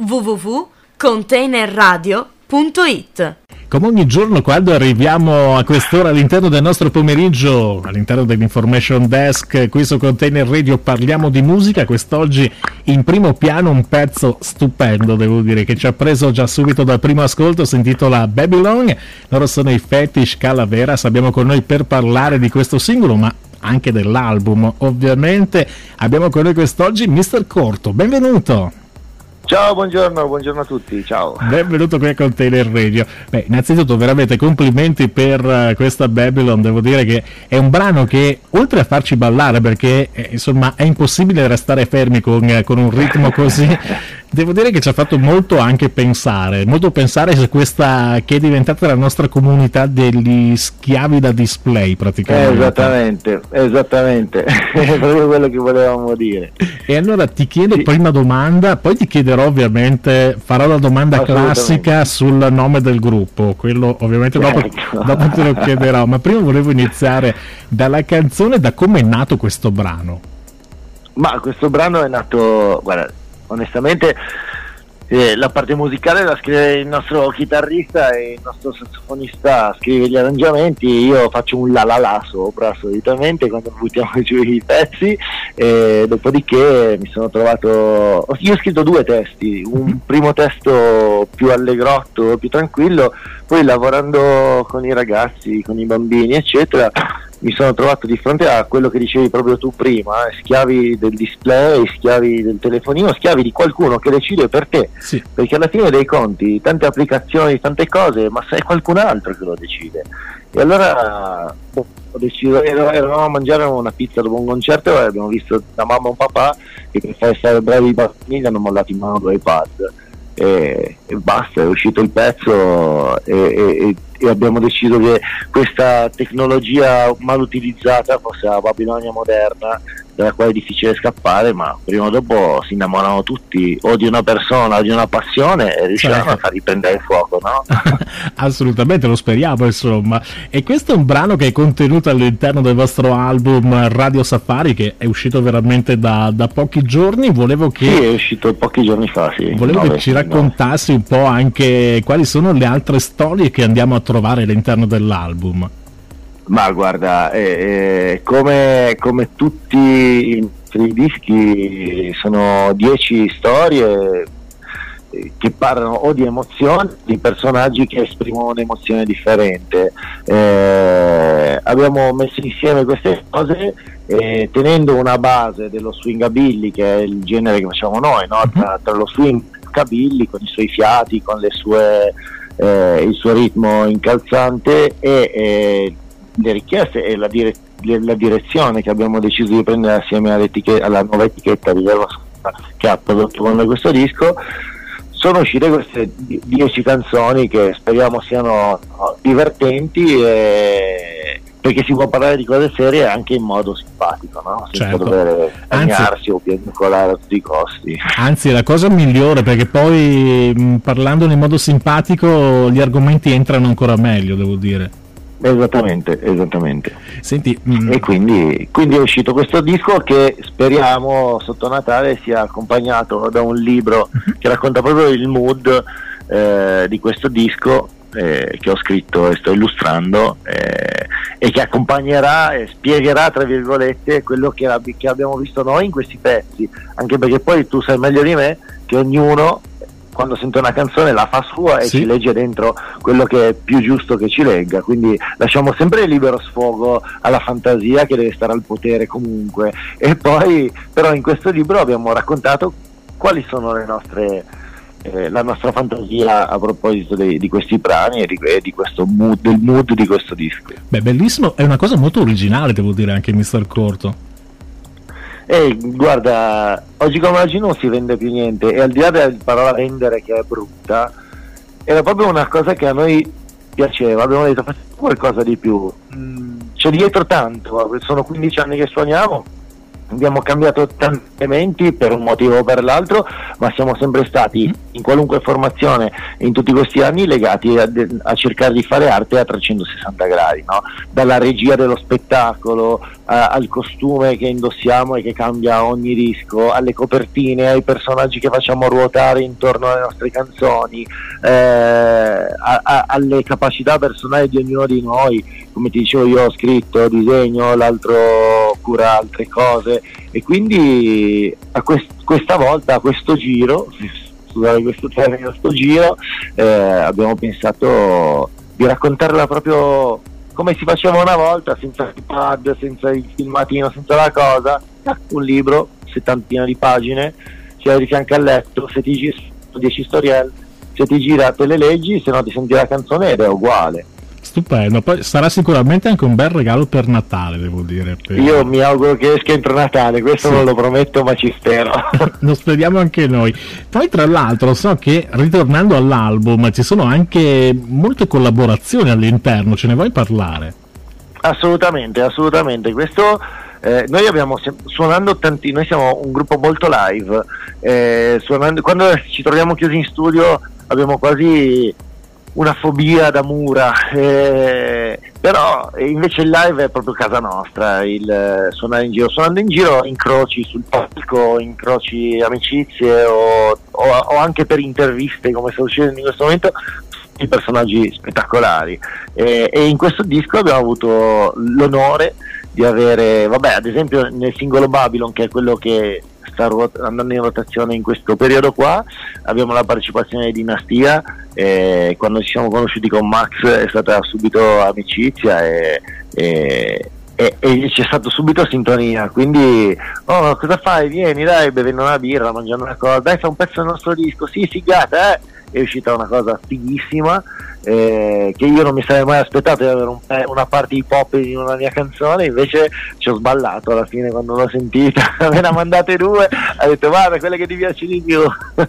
www.containerradio.it. Come ogni giorno, quando arriviamo a quest'ora all'interno del nostro pomeriggio, all'interno dell'Information Desk, qui su Container Radio parliamo di musica. Quest'oggi in primo piano un pezzo stupendo, devo dire, che ci ha preso già subito dal primo ascolto, si intitola Babylon. Loro sono i Fetish Calaveras, abbiamo con noi per parlare di questo singolo, ma anche dell'album, ovviamente. Abbiamo con noi quest'oggi Mr. Corto, benvenuto! Ciao, buongiorno a tutti, ciao. Benvenuto qui a Container Radio. Beh, innanzitutto veramente complimenti per questa Babylon, devo dire che è un brano che oltre a farci ballare, perché insomma è impossibile restare fermi con un ritmo così, devo dire che ci ha fatto molto anche pensare su questa che è diventata la nostra comunità degli schiavi da display praticamente. Esattamente, è proprio quello che volevamo dire. E allora ti chiedo prima domanda, poi ti chiederò ovviamente, farò la domanda classica sul nome del gruppo, quello ovviamente dopo te lo chiederò, ma prima volevo iniziare dalla canzone, da come è nato questo brano. Ma questo brano è nato, guarda, onestamente la parte musicale la scrive il nostro chitarrista e il nostro sassofonista scrive gli arrangiamenti, io faccio un la la la sopra solitamente quando buttiamo giù i pezzi, e dopodiché mi sono trovato, io ho scritto due testi, un primo testo più allegrotto, più tranquillo, poi lavorando con i ragazzi, con i bambini eccetera, mi sono trovato di fronte a quello che dicevi proprio tu prima, schiavi del display, schiavi del telefonino, schiavi di qualcuno che decide per te, sì. Perché alla fine dei conti, tante applicazioni, tante cose, ma se è qualcun altro che lo decide. E allora ho deciso, eravamo a mangiare una pizza dopo un concerto e abbiamo visto da mamma e un papà che per fare stare bravi i bambini hanno mollato in mano due iPad. E basta, è uscito il pezzo e abbiamo deciso che questa tecnologia mal utilizzata fosse la Babilonia moderna, dalla quale è difficile scappare, ma prima o dopo si innamorano tutti o di una persona o di una passione e riusciranno a far riprendere il fuoco, no? Assolutamente, lo speriamo, insomma. E questo è un brano che è contenuto all'interno del vostro album Radio Safari, che è uscito veramente da pochi giorni. Sì, è uscito pochi giorni fa, sì. Volevo che ci raccontassi un po' anche quali sono le altre storie che andiamo a trovare all'interno dell'album. Ma guarda, come tutti i dischi sono 10 storie che parlano o di emozioni, di personaggi che esprimono un'emozione differente. Abbiamo messo insieme queste cose tenendo una base dello swingabilly, che è il genere che facciamo noi, no? Tra lo swingabilly con i suoi fiati, con il suo ritmo incalzante e le richieste e la direzione che abbiamo deciso di prendere assieme alla nuova etichetta di Verva che ha prodotto con noi questo disco. Sono uscite queste 10 canzoni che speriamo siano divertenti, perché si può parlare di cose serie anche in modo simpatico, no? Senza dover bagnarsi o piagnucolare a tutti i costi. Anzi, è la cosa migliore, perché poi parlandone in modo simpatico gli argomenti entrano ancora meglio, devo dire. Esattamente. Senti, e quindi è uscito questo disco che speriamo sotto Natale sia accompagnato da un libro che racconta proprio il mood di questo disco che ho scritto e sto illustrando, e che accompagnerà e spiegherà tra virgolette quello che abbiamo visto noi in questi pezzi, anche perché poi tu sai meglio di me che ognuno quando sente una canzone la fa sua e ci legge dentro quello che è più giusto che ci legga, quindi lasciamo sempre libero sfogo alla fantasia che deve stare al potere comunque. E poi però in questo libro abbiamo raccontato quali sono la nostra fantasia a proposito di questi brani e di questo del mood di questo disco. Beh, bellissimo, è una cosa molto originale, devo dire, anche Mr. Corto. Guarda, oggi come oggi non si vende più niente, e al di là della parola vendere, che è brutta, era proprio una cosa che a noi piaceva. Abbiamo detto facciamo qualcosa di più, c'è dietro tanto, sono 15 anni che suoniamo, abbiamo cambiato tanti elementi per un motivo o per l'altro, ma siamo sempre stati in qualunque formazione in tutti questi anni legati a cercare di fare arte a 360 gradi, no? Dalla regia dello spettacolo al costume che indossiamo e che cambia ogni disco, alle copertine, ai personaggi che facciamo ruotare intorno alle nostre canzoni, alle capacità personali di ognuno di noi. Come ti dicevo, io ho scritto, disegno, l'altro cura altre cose, e quindi questa volta, a questo giro, scusate questo termine, questo giro, abbiamo pensato di raccontarla proprio come si faceva una volta, senza il pad, senza il filmatino, senza la cosa. Un libro, 70 di pagine, ce l'hai di fianco al letto, se ti gira 10 storielle, se ti gira te le leggi, se no ti senti la canzone ed è uguale. Stupendo, poi sarà sicuramente anche un bel regalo per Natale, devo dire. Io mi auguro che esca entro Natale, questo sì. Non lo prometto, ma ci spero. Lo speriamo anche noi. Poi tra l'altro so che, ritornando all'album, ci sono anche molte collaborazioni all'interno, ce ne vuoi parlare? Assolutamente. Questo noi abbiamo suonando tanti, noi siamo un gruppo molto live, quando ci troviamo chiusi in studio abbiamo quasi una fobia da mura, però invece il live è proprio casa nostra, il suonare in giro. Suonando in giro incroci sul palco, incroci amicizie o anche per interviste, come sta succedendo in questo momento, i personaggi spettacolari, e in questo disco abbiamo avuto l'onore di avere, ad esempio nel singolo Babylon, che è quello che sta andando in rotazione in questo periodo qua, abbiamo la partecipazione di Dinastia, quando ci siamo conosciuti con Max è stata subito amicizia e c'è stato subito sintonia, quindi cosa fai? Vieni dai, bevendo una birra, mangiando una cosa, dai, fa un pezzo del nostro disco, sì, figata, è uscita una cosa fighissima, che io non mi sarei mai aspettato di avere una parte hip hop in una mia canzone, invece ci ho sballato alla fine quando l'ho sentita. Me ne ha mandate 2, ha detto guarda quelle che ti piace di più.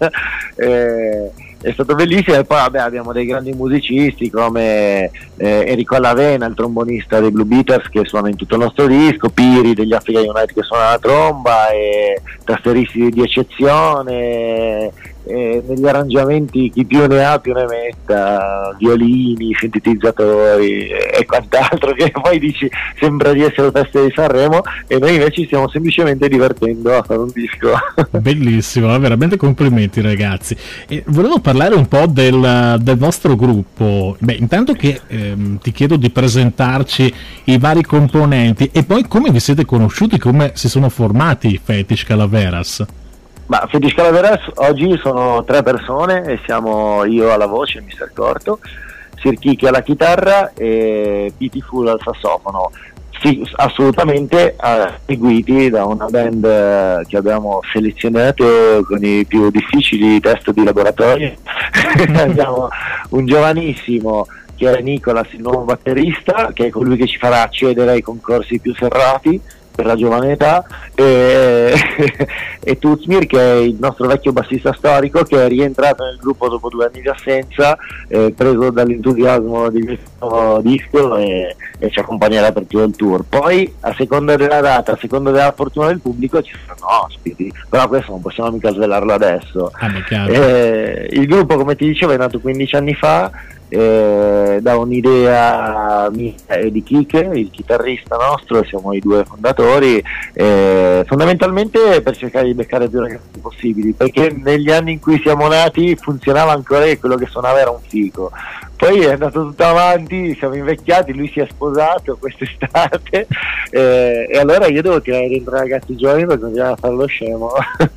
È stato bellissimo. E poi abbiamo dei grandi musicisti come Enrico Allavena, il trombonista dei Blue Beaters, che suona in tutto il nostro disco, Piri degli Africa Unite che suona la tromba, e tasseristi di eccezione, negli arrangiamenti chi più ne ha più ne metta, violini, sintetizzatori e quant'altro, che poi dici sembra di essere la festa di Sanremo, e noi invece ci stiamo semplicemente divertendo a fare un disco. Bellissimo, veramente complimenti ragazzi. E volevo parlare un po' del vostro gruppo. Intanto che ti chiedo di presentarci i vari componenti e poi come vi siete conosciuti, come si sono formati i Fetish Calaveras. Fetish Calaveras oggi sono 3 persone e siamo io alla voce, Mr. Corto, Sir Kiki alla chitarra e Pitiful al sassofono. Sì, assolutamente seguiti da una band che abbiamo selezionato con i più difficili test di laboratorio. Abbiamo un giovanissimo che è Nicolas, il nuovo batterista, che è colui che ci farà accedere ai concorsi più serrati per la giovane età, e Tuzmir, che è il nostro vecchio bassista storico, che è rientrato nel gruppo dopo 2 anni di assenza, preso dall'entusiasmo di questo disco, e ci accompagnerà per tutto il tour. Poi a seconda della data, a seconda della fortuna del pubblico, ci saranno ospiti, però questo non possiamo mica svelarlo adesso. Il gruppo, come ti dicevo, è nato 15 anni fa, da un'idea mia e di Kike, il chitarrista nostro, siamo i 2 fondatori, fondamentalmente per cercare di beccare più ragazzi possibili, perché negli anni in cui siamo nati funzionava ancora che quello che suonava era un figo. Poi è andato tutto avanti, siamo invecchiati, lui si è sposato quest'estate, e allora io devo tirare dentro ragazzi giovani per continuare a fare lo scemo.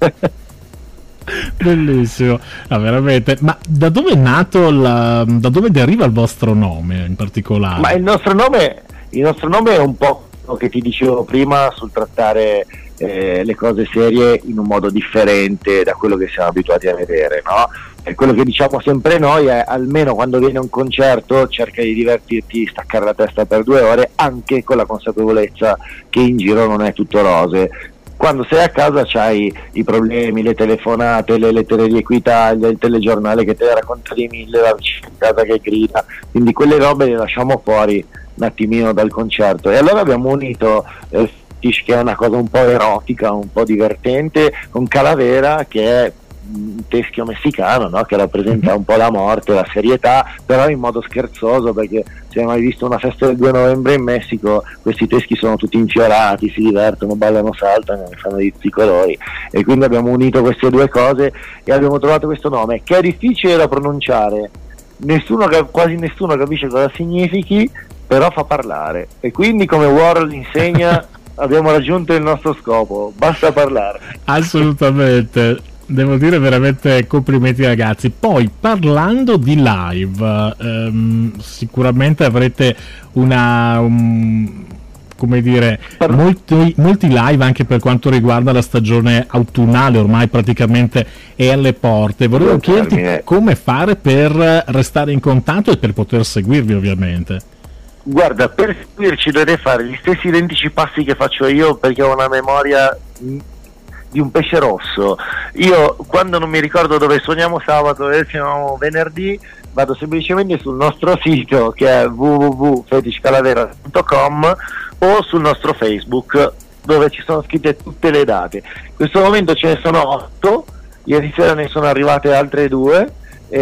Bellissimo, veramente. Ma da dove è nato da dove deriva il vostro nome in particolare? Ma il nostro nome è un po' quello che ti dicevo prima, sul trattare le cose serie in un modo differente da quello che siamo abituati a vedere, no? E quello che diciamo sempre noi è: almeno quando viene un concerto cerca di divertirti, staccare la testa per 2 ore, anche con la consapevolezza che in giro non è tutto rose. Quando sei a casa c'hai i problemi, le telefonate, le lettere di Equitalia, il telegiornale che te ne racconta di 1000, la vicina di casa che grida, quindi quelle robe le lasciamo fuori un attimino dal concerto. E allora abbiamo unito Fetish, che è una cosa un po' erotica, un po' divertente, con Calavera, che è teschio messicano, no? Che rappresenta un po' la morte, la serietà, però in modo scherzoso, perché se hai mai visto una festa del 2 novembre in Messico, questi teschi sono tutti infiorati, si divertono, ballano, saltano, ne fanno di tutti i colori, e quindi abbiamo unito queste due cose e abbiamo trovato questo nome che è difficile da pronunciare, quasi nessuno capisce cosa significhi, però fa parlare, e quindi, come Warhol insegna, abbiamo raggiunto il nostro scopo, basta parlare. Assolutamente, devo dire veramente complimenti ragazzi. Poi, parlando di live, sicuramente avrete come dire, molti live anche per quanto riguarda la stagione autunnale, ormai praticamente è alle porte. Volevo chiederti come fare per restare in contatto e per poter seguirvi, ovviamente. Guarda, per seguirci dovete fare gli stessi identici passi che faccio io, perché ho una memoria di un pesce rosso. Io, quando non mi ricordo dove suoniamo sabato e suoniamo venerdì, vado semplicemente sul nostro sito, che è www.fetishcalavera.com, o sul nostro Facebook, dove ci sono scritte tutte le date. In questo momento ce ne sono 8, ieri sera ne sono arrivate altre 2,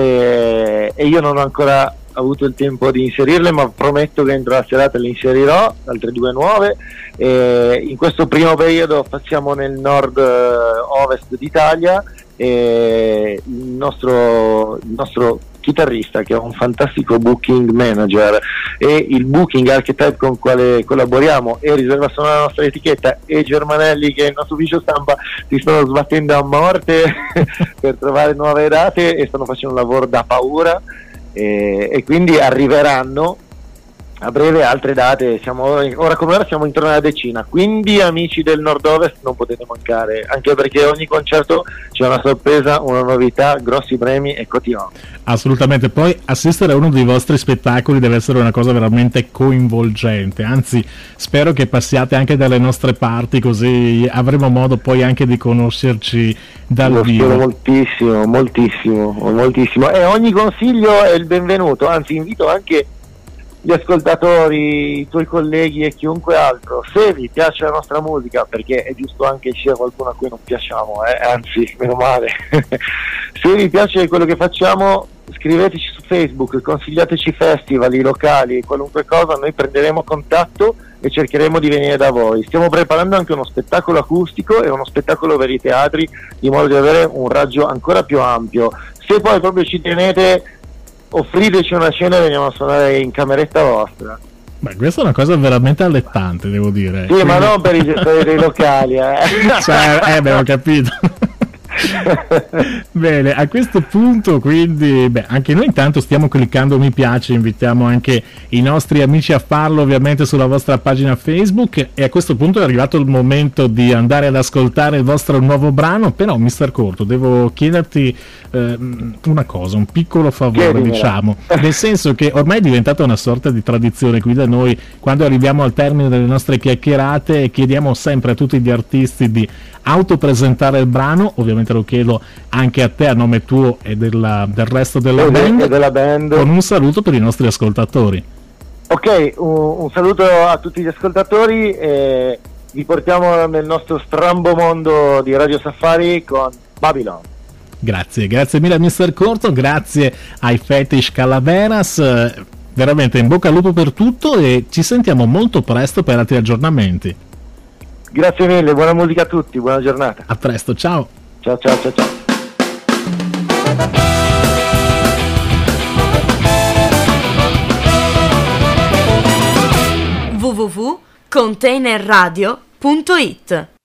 e io non ho ancora avuto il tempo di inserirle, ma prometto che entro la serata le inserirò, altre 2 nuove. In questo primo periodo facciamo nel nord-ovest d'Italia, e il nostro chitarrista, che è un fantastico booking manager, e il booking archetype con quale collaboriamo, e Riserva Sonora, la nostra etichetta, e Germanelli, che è il nostro ufficio stampa, si stanno sbattendo a morte per trovare nuove date, e stanno facendo un lavoro da paura, e quindi arriveranno a breve altre date. Ora come ora siamo intorno alla decina, quindi amici del nord-ovest non potete mancare, anche perché ogni concerto c'è una sorpresa, una novità, grossi premi e cotillon. Assolutamente, poi assistere a uno dei vostri spettacoli deve essere una cosa veramente coinvolgente, anzi spero che passiate anche dalle nostre parti, così avremo modo poi anche di conoscerci dal vivo. Spero moltissimo, e ogni consiglio è il benvenuto, anzi invito anche gli ascoltatori, i tuoi colleghi e chiunque altro, se vi piace la nostra musica, perché è giusto anche ci sia qualcuno a cui non piacciamo, anzi meno male se vi piace quello che facciamo, scriveteci su Facebook, consigliateci festival, locali, qualunque cosa, noi prenderemo contatto e cercheremo di venire da voi. Stiamo preparando anche uno spettacolo acustico e uno spettacolo per i teatri, in modo di avere un raggio ancora più ampio. Se poi proprio ci tenete, offriteci una cena e veniamo a suonare in cameretta vostra. Beh, questa è una cosa veramente allettante, devo dire. Sì, quindi... ma non per i gestori dei locali, Cioè, ho capito. Bene, a questo punto quindi anche noi intanto stiamo cliccando mi piace, invitiamo anche i nostri amici a farlo ovviamente sulla vostra pagina Facebook, e a questo punto è arrivato il momento di andare ad ascoltare il vostro nuovo brano. Però Mr. Corto, devo chiederti una cosa, un piccolo favore, diciamo, nel senso che ormai è diventata una sorta di tradizione qui da noi, quando arriviamo al termine delle nostre chiacchierate chiediamo sempre a tutti gli artisti di autopresentare il brano. Ovviamente lo chiedo anche a te a nome tuo e del resto della band, con un saluto per i nostri ascoltatori. Ok, un saluto a tutti gli ascoltatori, e vi portiamo nel nostro strambo mondo di Radio Safari con Babylon. Grazie mille a Mr. Corto, grazie ai Fetish Calaveras, veramente in bocca al lupo per tutto, e ci sentiamo molto presto per altri aggiornamenti. Grazie mille, buona musica a tutti, buona giornata. A presto, ciao. Ciao. www.containerradio.it